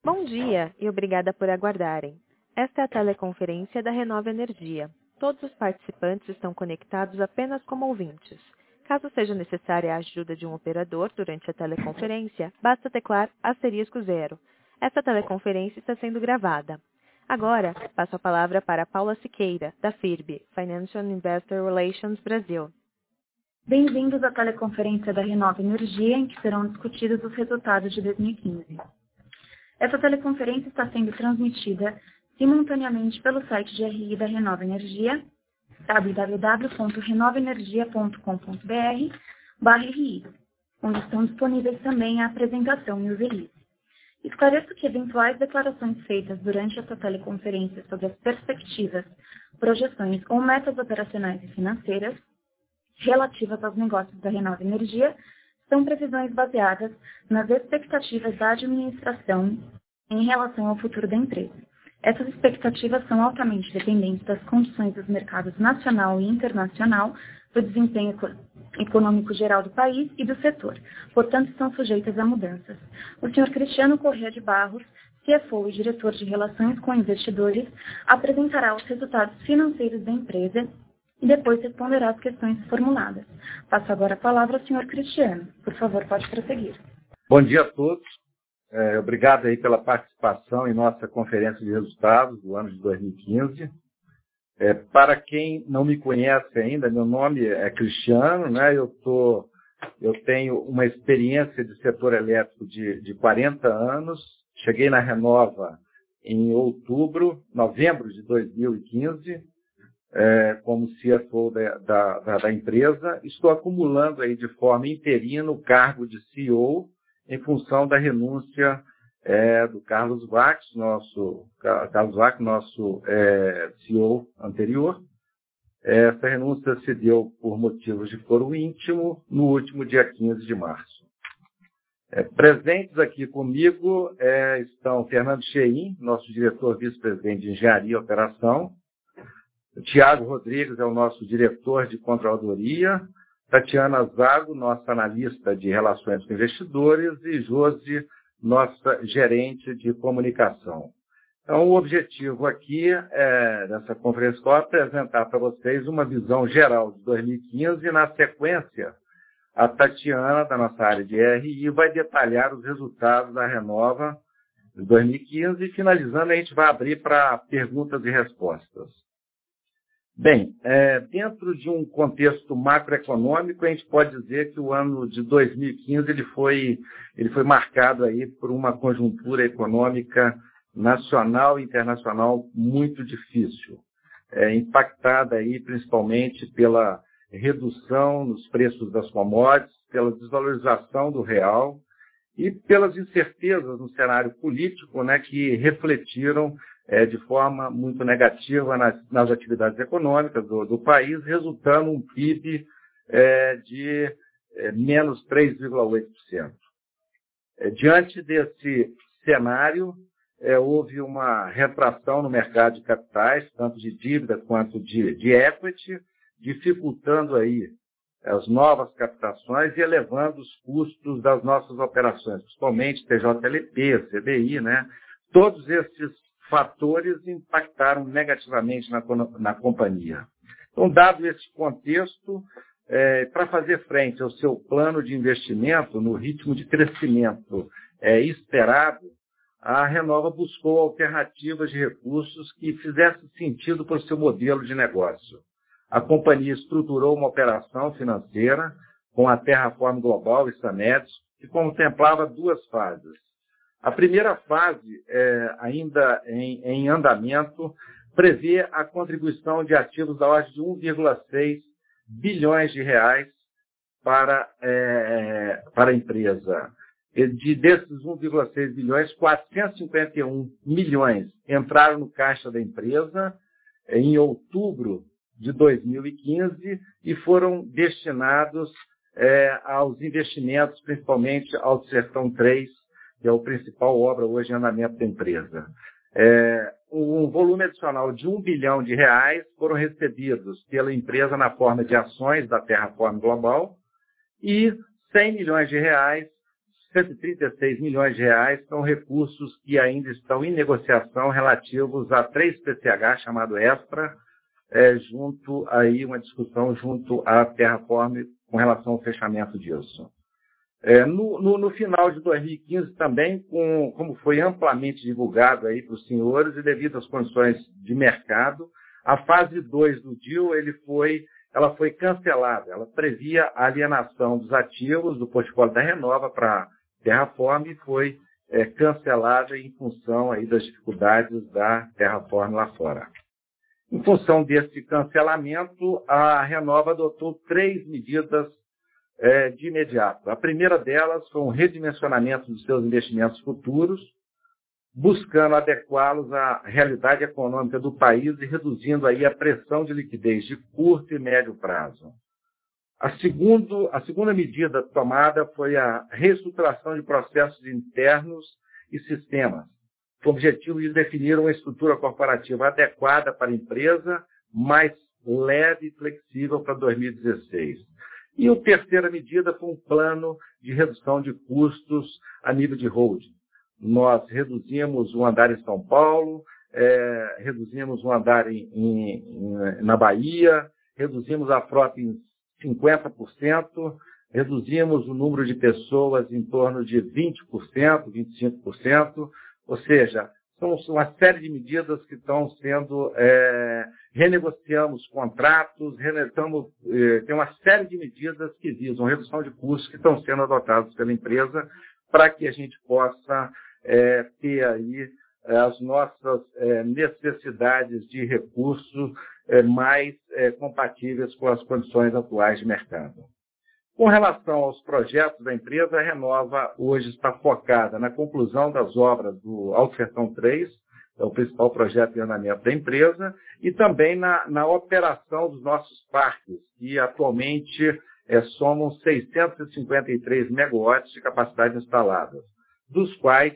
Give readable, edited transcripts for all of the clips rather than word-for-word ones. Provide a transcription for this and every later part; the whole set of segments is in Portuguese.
Bom dia e obrigada por aguardarem. Esta é a teleconferência da Renova Energia. Todos os participantes estão conectados apenas como ouvintes. Caso seja necessária a ajuda de um operador durante a teleconferência, basta teclar *0. Esta teleconferência está sendo gravada. Agora, passo a palavra para Paula Siqueira, da FIRB, Financial Investor Relations Brasil. Bem-vindos à teleconferência da Renova Energia, em que serão discutidos os resultados de 2015. Essa teleconferência está sendo transmitida simultaneamente pelo site de RI da Renova Energia, www.renovaenergia.com.br/RI, onde estão disponíveis também a apresentação e o release. Esclareço que eventuais declarações feitas durante essa teleconferência sobre as perspectivas, projeções ou metas operacionais e financeiras relativas aos negócios da Renova Energia são previsões baseadas nas expectativas da administração em relação ao futuro da empresa. Essas expectativas são altamente dependentes das condições dos mercados nacional e internacional, do desempenho econômico geral do país e do setor, portanto, estão sujeitas a mudanças. O Sr. Cristiano Corrêa de Barros, CFO e diretor de Relações com Investidores, apresentará os resultados financeiros da empresa e depois responderá às questões formuladas. Passo agora a palavra ao Sr. Cristiano. Por favor, pode prosseguir. Bom dia a todos. Obrigado aí pela participação em nossa conferência de resultados do ano de 2015. Para quem não me conhece ainda, meu nome é Cristiano, né? Eu tenho uma experiência de setor elétrico de 40 anos. Cheguei na Renova em novembro de 2015. Como CFO da empresa, estou acumulando aí de forma interina o cargo de CEO em função da renúncia do Carlos Vax, nosso CEO anterior. Essa renúncia se deu por motivos de foro íntimo no último dia 15 de março. Presentes aqui comigo estão Fernando Cheim, nosso diretor vice-presidente de Engenharia e Operação, Tiago Rodrigues é o nosso diretor de Controladoria, Tatiana Zago, nossa analista de Relações com Investidores, e Josi, nossa gerente de Comunicação. Então, o objetivo aqui dessa conferência é apresentar para vocês uma visão geral de 2015 e, na sequência, a Tatiana, da nossa área de RI, vai detalhar os resultados da Renova de 2015 e, finalizando, a gente vai abrir para perguntas e respostas. Bem, dentro de um contexto macroeconômico, a gente pode dizer que o ano de 2015 ele foi marcado aí por uma conjuntura econômica nacional e internacional muito difícil, impactada aí principalmente pela redução nos preços das commodities, pela desvalorização do real e pelas incertezas no cenário político, né, que refletiram de forma muito negativa nas atividades econômicas do país, resultando um PIB de menos 3,8%. Diante desse cenário, houve uma retração no mercado de capitais, tanto de dívida quanto de equity, dificultando aí as novas captações e elevando os custos das nossas operações, principalmente TJLP, CDI, né? Todos esses fatores impactaram negativamente na companhia. Então, dado esse contexto, para fazer frente ao seu plano de investimento no ritmo de crescimento esperado, a Renova buscou alternativas de recursos que fizessem sentido para o seu modelo de negócio. A companhia estruturou uma operação financeira com a Terraform Global e Sanetis, que contemplava duas fases. A primeira fase, ainda em andamento, prevê a contribuição de ativos da ordem de 1,6 bilhões de reais para a empresa. Desses 1,6 bilhões, 451 milhões entraram no caixa da empresa em outubro de 2015 e foram destinados aos investimentos, principalmente ao Sertão 3, que é a principal obra hoje em andamento da empresa. Um volume adicional de 1 bilhão de reais foram recebidos pela empresa na forma de ações da Terraform Global e 100 milhões de reais 136 milhões de reais são recursos que ainda estão em negociação relativos a 3 PCH, chamado Extra, junto aí uma discussão junto à Terraform com relação ao fechamento disso. No final de 2015 também, como foi amplamente divulgado aí para os senhores e devido às condições de mercado, a fase 2 do deal ela foi cancelada. Ela previa a alienação dos ativos do portfólio da Renova para a Terraform e foi cancelada em função aí das dificuldades da Terraform lá fora. Em função desse cancelamento, a Renova adotou 3 medidas de imediato. A primeira delas foi um redimensionamento dos seus investimentos futuros, buscando adequá-los à realidade econômica do país e reduzindo aí a pressão de liquidez de curto e médio prazo. A segunda medida tomada foi a reestruturação de processos internos e sistemas, com o objetivo de definir uma estrutura corporativa adequada para a empresa, mais leve e flexível para 2016. E a terceira medida foi um plano de redução de custos a nível de holding. Nós reduzimos o andar em São Paulo, reduzimos o andar na Bahia, reduzimos a frota em 50%, reduzimos o número de pessoas em torno de 20%, 25%, ou seja, são uma série de medidas que estão sendo, renegociamos contratos, tem uma série de medidas que visam redução de custos que estão sendo adotadas pela empresa para que a gente possa ter aí as nossas necessidades de recursos mais compatíveis com as condições atuais de mercado. Com relação aos projetos da empresa, a Renova hoje está focada na conclusão das obras do Alto Sertão 3, é o principal projeto de andamento da empresa, e também na operação dos nossos parques, que atualmente somam 653 megawatts de capacidade instalada, dos quais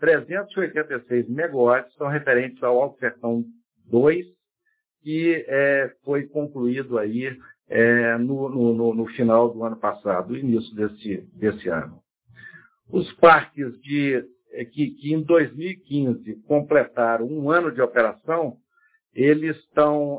386 megawatts são referentes ao Alto Sertão 2, que foi concluído aí no final do ano passado, início desse ano. Os parques que em 2015 completaram um ano de operação, eles estão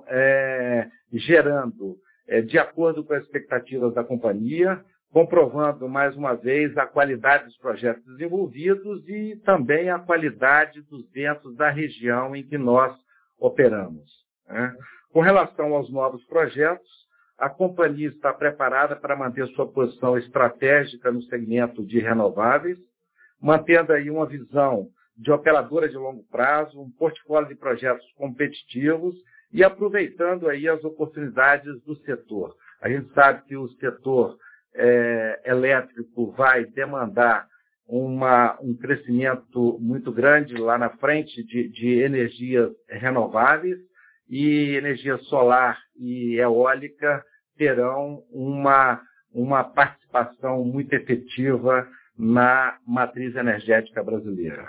gerando, de acordo com as expectativas da companhia, comprovando mais uma vez a qualidade dos projetos desenvolvidos e também a qualidade dos ventos da região em que nós operamos. Com relação aos novos projetos, a companhia está preparada para manter sua posição estratégica no segmento de renováveis, mantendo aí uma visão de operadora de longo prazo, um portfólio de projetos competitivos e aproveitando aí as oportunidades do setor. A gente sabe que o setor elétrico vai demandar um crescimento muito grande lá na frente de energias renováveis, e energia solar e eólica terão uma participação muito efetiva na matriz energética brasileira.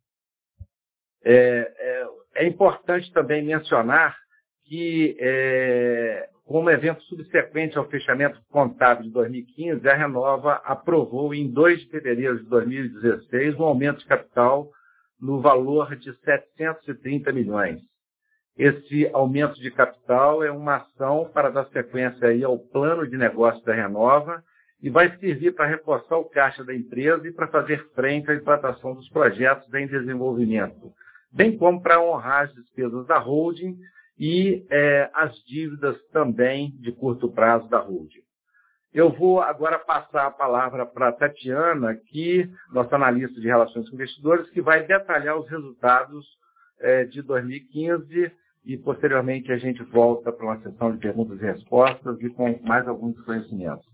É importante também mencionar que, como evento subsequente ao fechamento contábil de 2015, a Renova aprovou em 2 de fevereiro de 2016 um aumento de capital no valor de 730 milhões. Esse aumento de capital é uma ação para dar sequência aí ao plano de negócio da Renova e vai servir para reforçar o caixa da empresa e para fazer frente à implantação dos projetos em desenvolvimento, bem como para honrar as despesas da holding e as dívidas também de curto prazo da holding. Eu vou agora passar a palavra para a Tatiana, nossa analista de relações com investidores, que vai detalhar os resultados de 2015 e, posteriormente, a gente volta para uma sessão de perguntas e respostas e com mais alguns conhecimentos.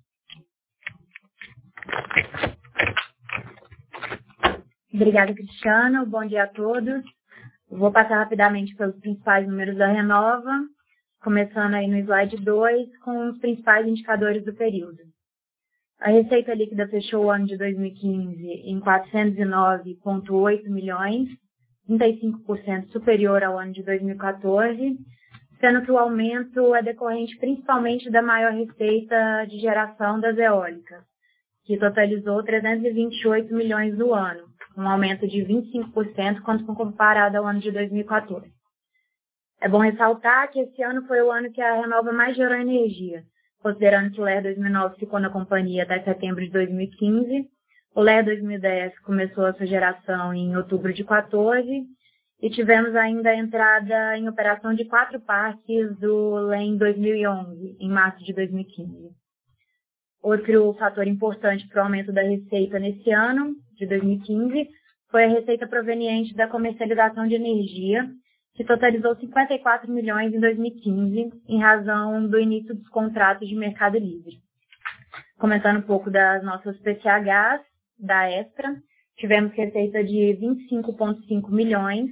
Obrigada, Cristiano. Bom dia a todos. Vou passar rapidamente pelos principais números da Renova, começando aí no slide 2, com os principais indicadores do período. A receita líquida fechou o ano de 2015 em 409,8 milhões, 35% superior ao ano de 2014, sendo que o aumento é decorrente principalmente da maior receita de geração das eólicas, que totalizou 328 milhões no ano, um aumento de 25% quando comparado ao ano de 2014. É bom ressaltar que esse ano foi o ano que a Renova mais gerou energia, considerando que o LER 2009 ficou na companhia até setembro de 2015, o LER 2010 começou a sua geração em outubro de 2014, e tivemos ainda a entrada em operação de 4 parques do LEM 2011, em março de 2015. Outro fator importante para o aumento da receita nesse ano, de 2015, foi a receita proveniente da comercialização de energia, que totalizou 54 milhões em 2015, em razão do início dos contratos de mercado livre. Comentando um pouco das nossas PCHs, da Extra, tivemos receita de 25,5 milhões,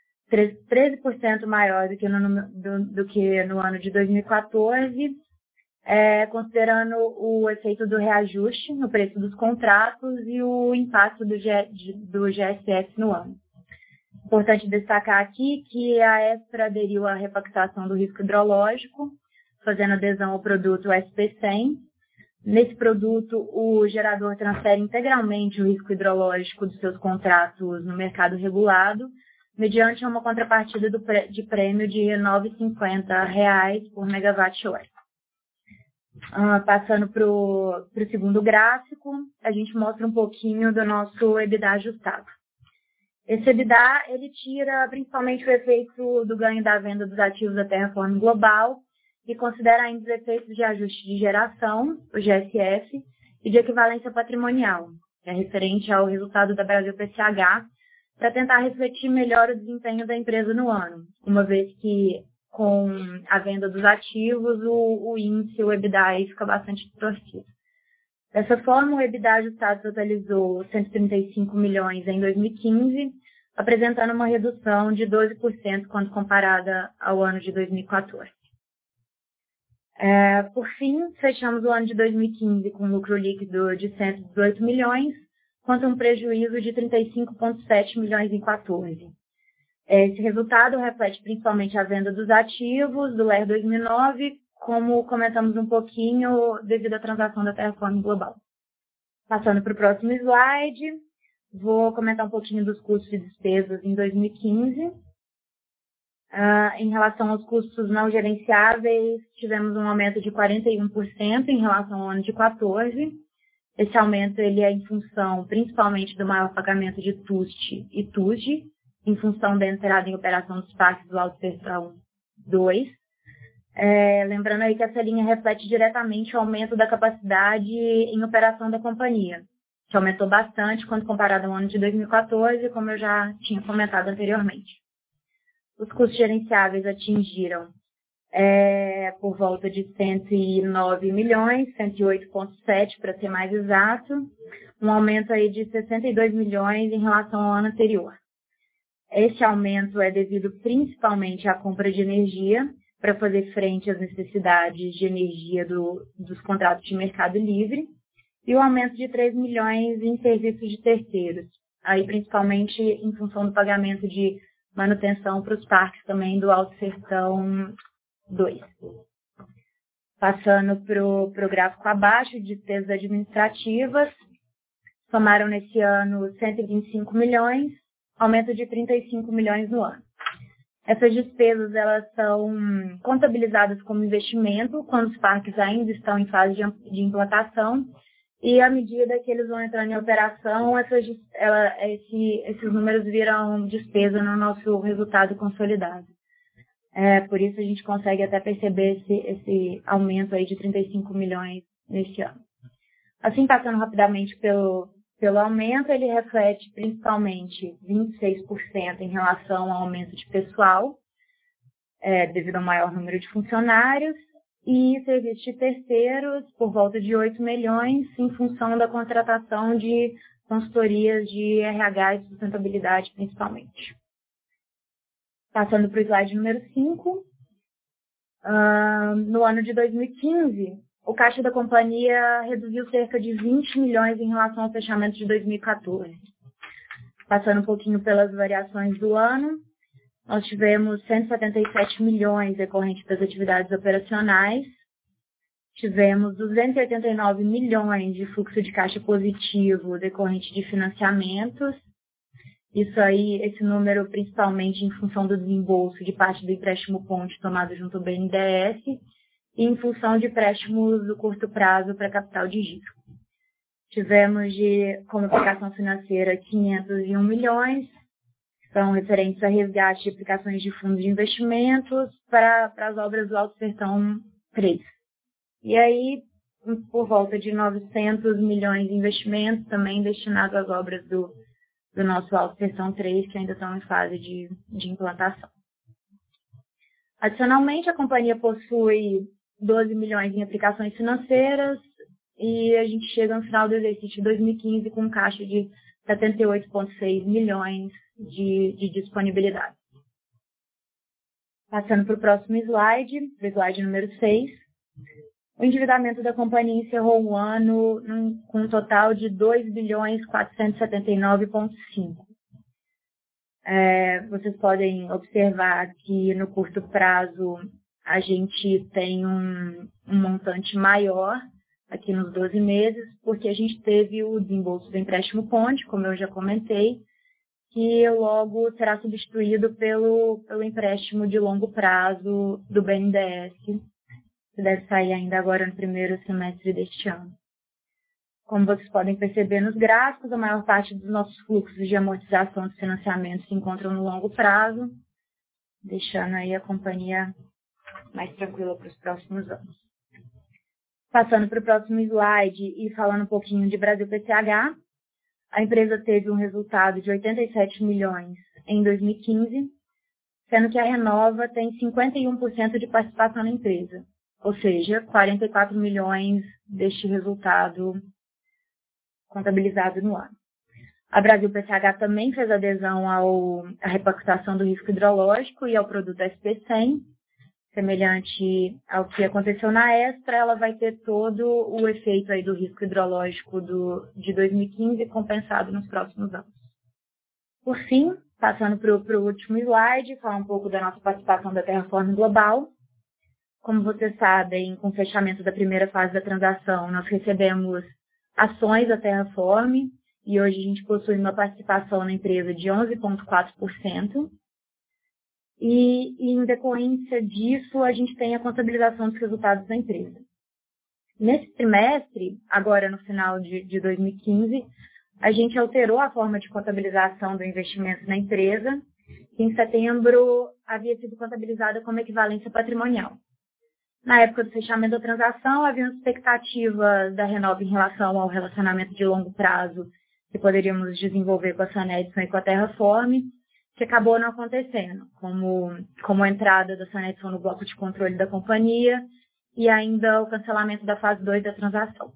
13% maior do que no ano de 2014, considerando o efeito do reajuste no preço dos contratos e o impacto do GSF no ano. Importante destacar aqui que a Extra aderiu à repactuação do risco hidrológico, fazendo adesão ao produto SP100. Nesse produto, o gerador transfere integralmente o risco hidrológico dos seus contratos no mercado regulado, mediante uma contrapartida de prêmio de R$ 9,50 por megawatt-hora. Passando para o segundo gráfico, a gente mostra um pouquinho do nosso EBITDA ajustado. Esse EBITDA, ele tira principalmente o efeito do ganho da venda dos ativos da Terraform Global e considera ainda os efeitos de ajuste de geração, o GSF, e de equivalência patrimonial, que é referente ao resultado da Brasil PCH, para tentar refletir melhor o desempenho da empresa no ano, uma vez que com a venda dos ativos, o índice, o EBITDA, aí fica bastante distorcido. Dessa forma, o EBITDA ajustado totalizou 135 milhões em 2015, apresentando uma redução de 12% quando comparada ao ano de 2014. Por fim, fechamos o ano de 2015 com lucro líquido de 118 milhões, quanto um prejuízo de 35,7 milhões em 2014. Esse resultado reflete principalmente a venda dos ativos do LER 2009, como comentamos um pouquinho devido à transação da Terraform Global. Passando para o próximo slide, vou comentar um pouquinho dos custos e despesas em 2015. Em relação aos custos não gerenciáveis, tivemos um aumento de 41% em relação ao ano de 2014. Esse aumento ele é em função principalmente do maior pagamento de TUST e TUSD, em função da entrada em operação dos parques do Alto Sertão 2. Lembrando aí que essa linha reflete diretamente o aumento da capacidade em operação da companhia, que aumentou bastante quando comparado ao ano de 2014, como eu já tinha comentado anteriormente. Os custos gerenciáveis atingiram por volta de 109 milhões, 108,7 para ser mais exato, um aumento aí de 62 milhões em relação ao ano anterior. Esse aumento é devido principalmente à compra de energia para fazer frente às necessidades de energia dos contratos de mercado livre e o aumento de 3 milhões em serviços de terceiros, aí principalmente em função do pagamento de manutenção para os parques também do Alto Sertão 2. Passando para o gráfico abaixo, despesas administrativas, somaram nesse ano 125 milhões, aumento de 35 milhões no ano. Essas despesas elas são contabilizadas como investimento quando os parques ainda estão em fase de implantação e à medida que eles vão entrando em operação, esses números viram despesa no nosso resultado consolidado. Por isso a gente consegue até perceber esse aumento aí de 35 milhões neste ano. Assim, passando rapidamente pelo aumento, ele reflete principalmente 26% em relação ao aumento de pessoal, devido ao maior número de funcionários, e serviços de terceiros por volta de 8 milhões em função da contratação de consultorias de RH e sustentabilidade principalmente. Passando para o slide número 5, no ano de 2015, o caixa da companhia reduziu cerca de 20 milhões em relação ao fechamento de 2014. Passando um pouquinho pelas variações do ano, nós tivemos 177 milhões decorrentes das atividades operacionais, tivemos 289 milhões de fluxo de caixa positivo decorrente de financiamentos. Isso aí, esse número principalmente em função do desembolso de parte do empréstimo ponte tomado junto ao BNDES e em função de empréstimos do curto prazo para capital de giro. Tivemos como aplicação financeira 501 milhões, são referentes a resgate de aplicações de fundos de investimentos para as obras do Alto Sertão 3. E aí, por volta de 900 milhões de investimentos também destinados às obras do nosso Alto Sertão 3, que ainda estão em fase de implantação. Adicionalmente, a companhia possui 12 milhões em aplicações financeiras e a gente chega no final do exercício de 2015 com um caixa de 78,6 milhões de disponibilidade. Passando para o próximo slide, o slide número 6. O endividamento da companhia encerrou o ano com um total de 2.479,5. Vocês podem observar que no curto prazo a gente tem um montante maior aqui nos 12 meses, porque a gente teve o desembolso do empréstimo ponte, como eu já comentei, que logo será substituído pelo empréstimo de longo prazo do BNDES, que deve sair ainda agora no primeiro semestre deste ano. Como vocês podem perceber nos gráficos, a maior parte dos nossos fluxos de amortização de financiamento se encontram no longo prazo, deixando aí a companhia mais tranquila para os próximos anos. Passando para o próximo slide e falando um pouquinho de Brasil PCH, a empresa teve um resultado de 87 milhões em 2015, sendo que a Renova tem 51% de participação na empresa, ou seja, 44 milhões deste resultado contabilizado no ano. A Brasil PCH também fez adesão à repactuação do risco hidrológico e ao produto SP100, semelhante ao que aconteceu na Extra, ela vai ter todo o efeito aí do risco hidrológico de 2015 compensado nos próximos anos. Por fim, passando para o último slide, falar um pouco da nossa participação da Terraform Global. Como vocês sabem, com o fechamento da primeira fase da transação, nós recebemos ações da Terraform e hoje a gente possui uma participação na empresa de 11,4%. E em decorrência disso, a gente tem a contabilização dos resultados da empresa. Nesse trimestre, agora no final de 2015, a gente alterou a forma de contabilização do investimento na empresa, que em setembro havia sido contabilizada como equivalência patrimonial. Na época do fechamento da transação, havia expectativas da Renova em relação ao relacionamento de longo prazo que poderíamos desenvolver com a Sanedson e com a Terraform, que acabou não acontecendo, como a entrada da Sanedson no bloco de controle da companhia e ainda o cancelamento da fase 2 da transação.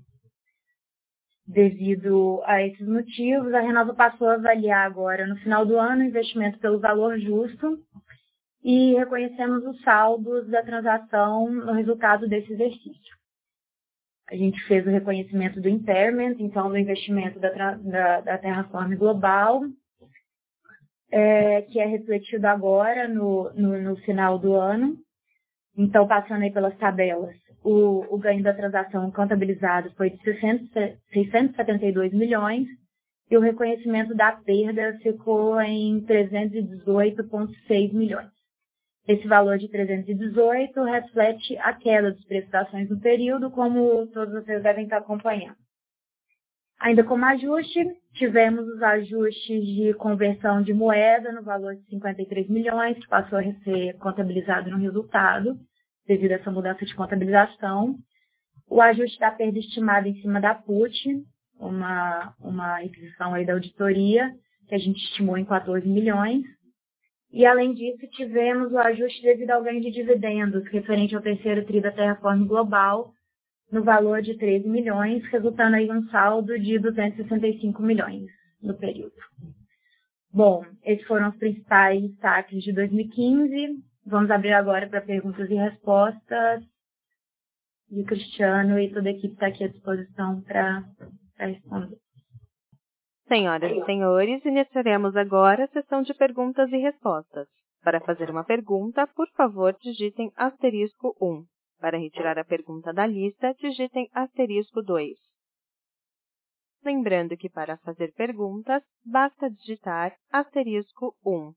Devido a esses motivos, a Renova passou a avaliar agora, no final do ano, o investimento pelo valor justo e reconhecemos os saldos da transação no resultado desse exercício. A gente fez o reconhecimento do impairment, então do investimento da Terraform Global, que é refletido agora no final do ano. Então, passando aí pelas tabelas, o ganho da transação contabilizado foi de 672 milhões e o reconhecimento da perda ficou em 318,6 milhões. Esse valor de 318 reflete a queda dos preços das ações no período, como todos vocês devem estar acompanhando. Ainda como ajuste, tivemos os ajustes de conversão de moeda no valor de 53 milhões, que passou a ser contabilizado no resultado, devido a essa mudança de contabilização. O ajuste da perda estimada em cima da put, uma aquisição aí da auditoria, que a gente estimou em 14 milhões. E, além disso, tivemos o ajuste devido ao ganho de dividendos, referente ao terceiro TRI da Terraform Global, no valor de 13 milhões, resultando aí um saldo de 265 milhões no período. Bom, esses foram os principais destaques de 2015. Vamos abrir agora para perguntas e respostas. E o Cristiano e toda a equipe está aqui à disposição para responder. Senhoras e senhores, iniciaremos agora a sessão de perguntas e respostas. Para fazer uma pergunta, por favor, digitem *1. Para retirar a pergunta da lista, digitem *2. Lembrando que para fazer perguntas, basta digitar *1.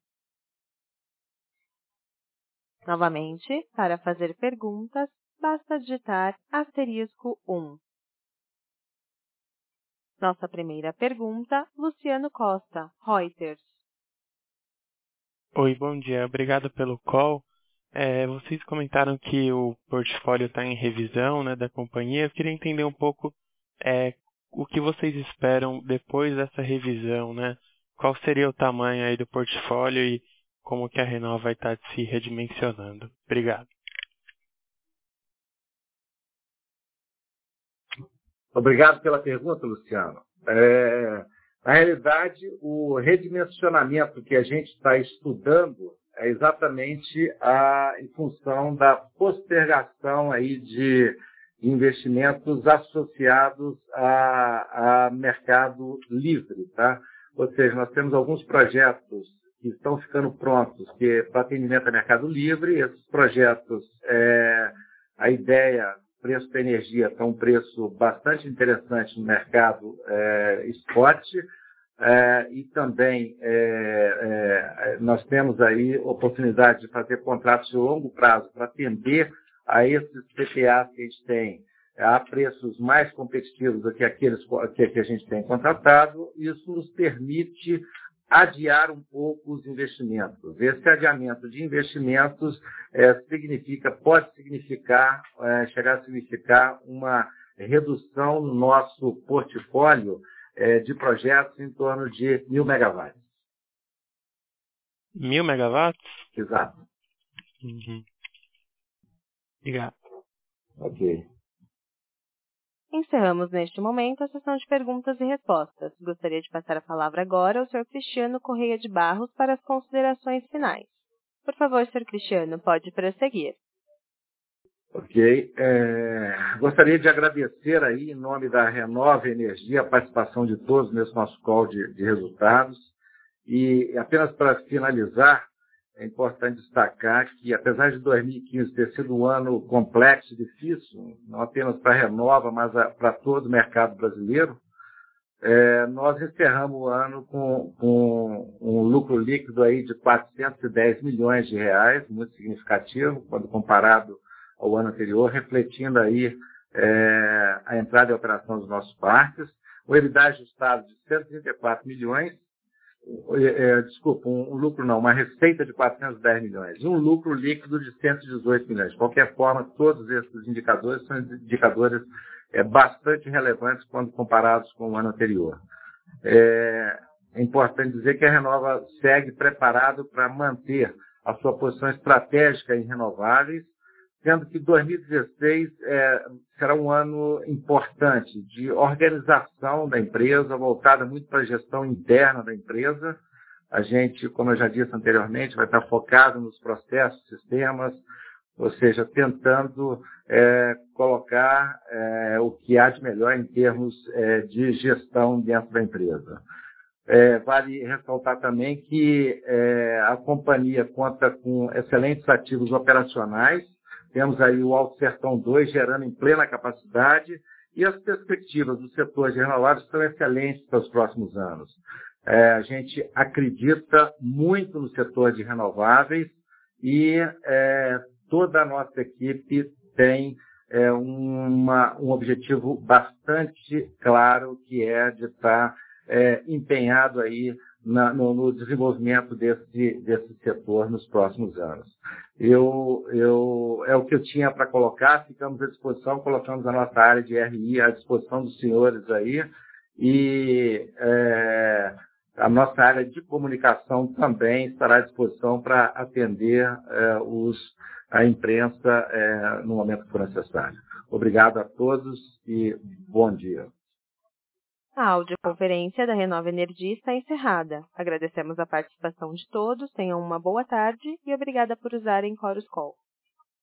Novamente, para fazer perguntas, basta digitar *1. Nossa primeira pergunta, Luciano Costa, Reuters. Oi, bom dia. Obrigado pelo call. Vocês comentaram que o portfólio está em revisão, né, da companhia. Eu queria entender um pouco o que vocês esperam depois dessa revisão, né? Qual seria o tamanho aí do portfólio e como que a Renova vai estar se redimensionando? Obrigado. Obrigado pela pergunta, Luciano. Na realidade, o redimensionamento que a gente está estudando é exatamente em função da postergação aí de investimentos associados a mercado livre, tá? Ou seja, nós temos alguns projetos que estão ficando prontos para atendimento a mercado livre. Esses projetos, a ideia, preço da energia está um preço bastante interessante no mercado spot. E também nós temos aí oportunidade de fazer contratos de longo prazo para atender a esses PPAs que a gente tem a preços mais competitivos do que aqueles que a gente tem contratado. Isso nos permite adiar um pouco os investimentos. Esse adiamento de investimentos pode significar, chegar a significar uma redução no nosso portfólio de projetos em torno de 1.000 megawatts. 1.000 megawatts? Exato. Uhum. Obrigado. Ok. Encerramos neste momento a sessão de perguntas e respostas. Gostaria de passar a palavra agora ao Sr. Cristiano Correia de Barros para as considerações finais. Por favor, Sr. Cristiano, pode prosseguir. Ok. Gostaria de agradecer aí, em nome da Renova Energia, a participação de todos nesse nosso call de resultados. E apenas para finalizar, é importante destacar que, apesar de 2015 ter sido um ano complexo e difícil, não apenas para a Renova, mas para todo o mercado brasileiro, nós encerramos o ano com um lucro líquido aí de 410 milhões de reais, muito significativo, quando comparado ao ano anterior, refletindo aí a entrada em operação dos nossos parques. O EBITDA ajustado de 134 milhões, uma receita de 410 milhões e um lucro líquido de 118 milhões. De qualquer forma, todos esses indicadores são indicadores bastante relevantes quando comparados com o ano anterior. É importante dizer que a Renova segue preparado para manter a sua posição estratégica em renováveis, sendo que 2016 será um ano importante de organização da empresa, voltada muito para a gestão interna da empresa. A gente, como eu já disse anteriormente, vai estar focado nos processos, sistemas, ou seja, tentando colocar o que há de melhor em termos de gestão dentro da empresa. Vale ressaltar também que a companhia conta com excelentes ativos operacionais. Temos aí o Alto Sertão 2 gerando em plena capacidade e as perspectivas do setor de renováveis são excelentes para os próximos anos. A gente acredita muito no setor de renováveis e toda a nossa equipe tem um objetivo bastante claro, que é de estar empenhado aí no desenvolvimento desse setor nos próximos anos. É o que eu tinha para colocar, ficamos à disposição, colocamos a nossa área de RI à disposição dos senhores aí, e a nossa área de comunicação também estará à disposição para atender a imprensa no momento que for necessário. Obrigado a todos e bom dia. A audioconferência da Renova Energia está encerrada. Agradecemos a participação de todos, tenham uma boa tarde e obrigada por usarem Chorus Call.